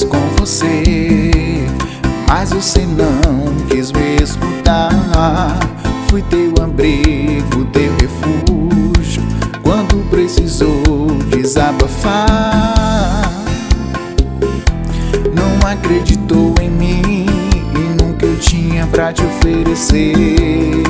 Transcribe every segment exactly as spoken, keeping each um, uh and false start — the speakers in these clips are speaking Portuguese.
vezes com você, mas você não quis me escutar. Fui teu abrigo, teu refúgio, quando precisou desabafar. Não acreditou em mim e nunca eu tinha pra te oferecer.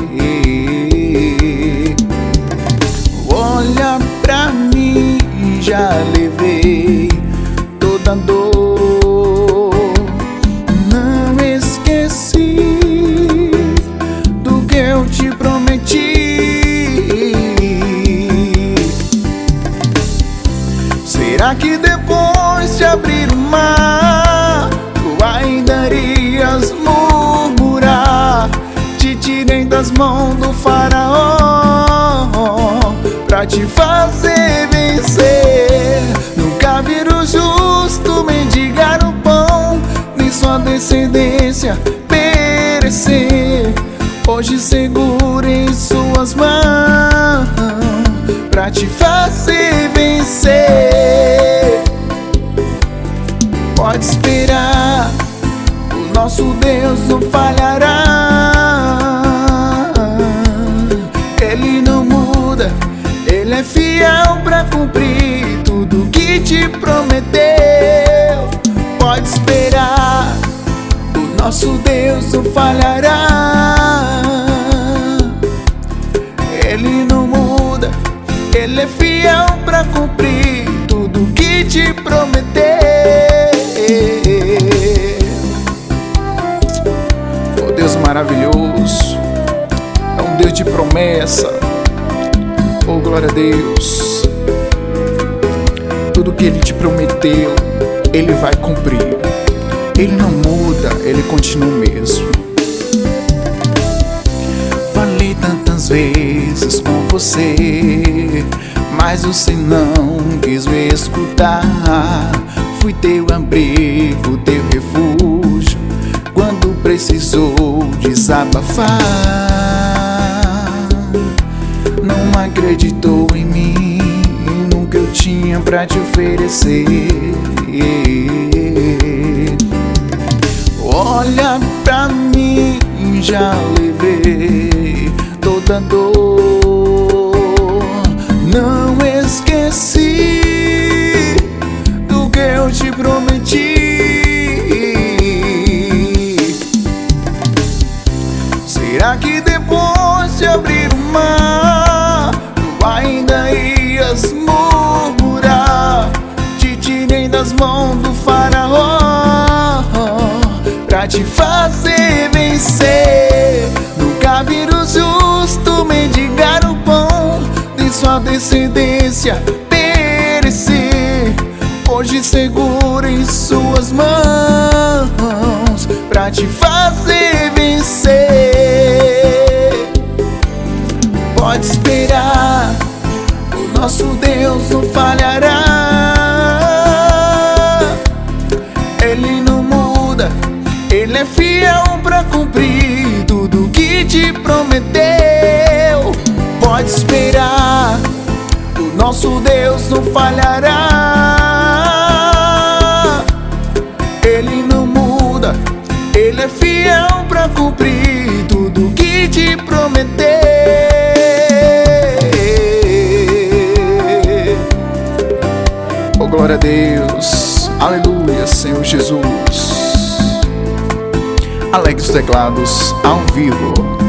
Olha pra mim, já levei toda a dor. Não esqueci do que eu te prometi. Será que depois de abrir o mar, tu ainda irias murmurar? Te tirei das mãos do faraó pra te fazer vencer. Nunca vi o justo mendigar o pão, nem sua descendência perecer. Hoje seguro em suas mãos pra te fazer vencer. Pode esperar, o nosso Deus não falhará. Ele não muda, Ele é fiel pra cumprir tudo que te prometeu. Pode esperar, o nosso Deus não falhará. Ele não muda, Ele é fiel pra cumprir tudo que te prometeu. Oh, Deus maravilhoso, é um Deus de promessa. Oh, glória a Deus. Tudo que Ele te prometeu, Ele vai cumprir. Ele não muda, Ele continua o mesmo. Falei tantas vezes com você, mas você não quis me escutar. Fui teu abrigo, teu refúgio, quando precisou desabafar. Não acreditou em mim e nunca eu tinha pra te oferecer. Olha pra mim, já levei toda a dor. Não esqueci do que eu te prometi. Será que depois de abrir o mar, tu ainda ias murmurar? Te tirei das mãos do faraó pra te fazer vencer. Nunca vi o justo mendigar o pão, nem sua descendência perecer. Hoje seguro em suas mãos pra te fazer vencer. Pode esperar, o nosso Deus não falhará. Ele não muda, Ele é fiel pra cumprir tudo que te prometeu. Pode esperar, o nosso Deus não falhará. Ele não muda, Ele é fiel pra cumprir tudo que te prometeu. Oh, glória a Deus, aleluia, Senhor Jesus. Alegre os teclados ao vivo.